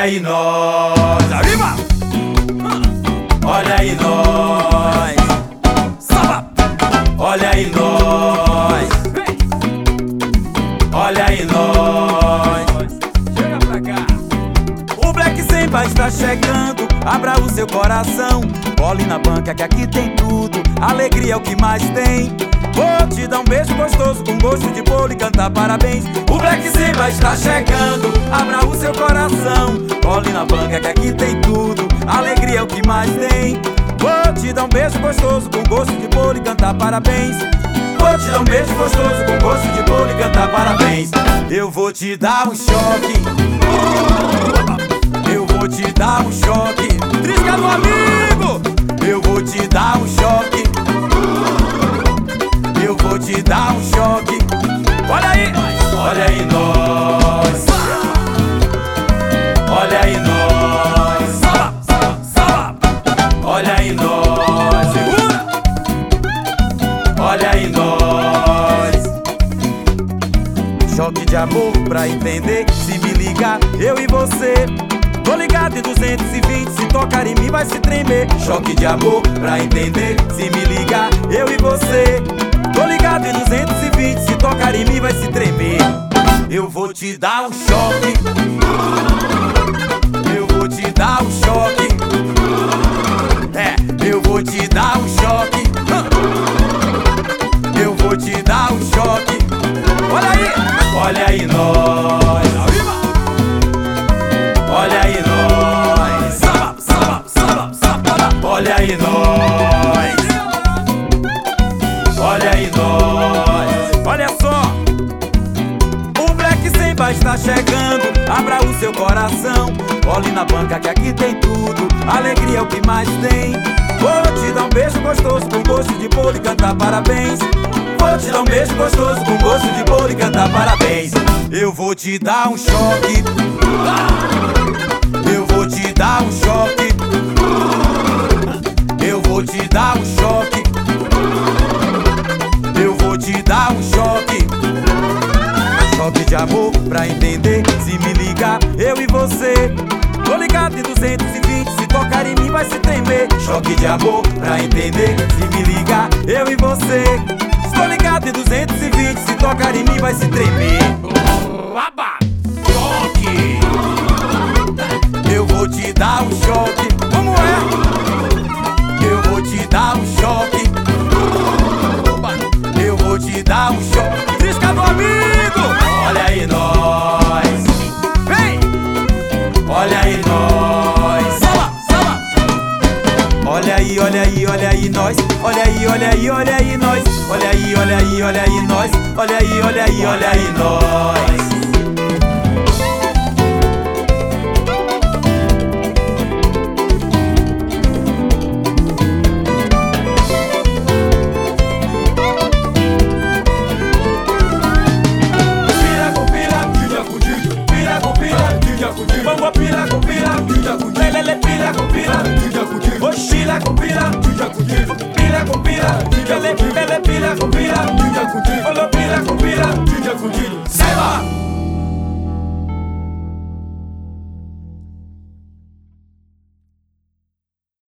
aí nós, arriba! Olha aí nós, samba! Olha aí nós, olha aí nós. Chega pra cá. O Black Semba está chegando, abra o seu coração. Cole na banca que aqui tem tudo, alegria é o que mais tem. Vou te dar um beijo gostoso com gosto de bolo e cantar parabéns. O Black Semba está chegando, abra o seu coração. Cole na banca que aqui tem tudo, alegria é o que mais tem. Vou te dar um beijo gostoso com gosto de bolo e cantar parabéns. Vou te dar um beijo gostoso com gosto de bolo e cantar parabéns. Eu vou te dar um choque, eu vou te dar um choque. Trisca do amigo, eu vou te dar um choque, eu vou te dar um choque. Olha aí nós, olha aí nós, samba, samba, samba. Olha aí nós, segura. Olha aí nós. Choque de amor pra entender, se me ligar, eu e você. Tô ligado em 220, se tocar em mim vai se tremer. Choque de amor pra entender, se me ligar, eu e você. Tô ligado em 220, se tocar em mim vai se tremer. Eu vou te dar um choque, eu vou te dar um choque. Eu vou te dar um choque, eu vou te dar um choque. Olha aí nós, olha aí nós, samba, samba, samba, samba. Olha aí nós, olha aí nós. Olha só, o Black Semba está chegando, abra o seu coração. Cole na banca que aqui tem tudo, alegria é o que mais tem. Vou te dar um beijo gostoso com gosto de bolo e cantar parabéns. Vou te dar um beijo gostoso com gosto de bolo e cantar parabéns. Eu vou te dar um choque, eu vou te dar um choque, eu vou te dar um choque, eu vou te dar um choque. Choque de amor pra entender, se me ligar, eu e você. Tô ligado em 220, se tocar em mim vai se tremer. Choque de amor pra entender, se me ligar, eu e você. Estou ligado em 220, se tocar em mim vai se tremer. Choque, eu vou te dar um choque. Como é? Eu vou te dar um choque, eu vou te dar um choque. Trisca do amigo, olha aí nós, vem. Olha aí nós, samba, samba. Olha aí, olha aí, olha aí nós. Olha aí, olha aí, olha aí nós. Olha aí, olha aí, olha aí nós. Olha aí, olha aí, olha aí nós.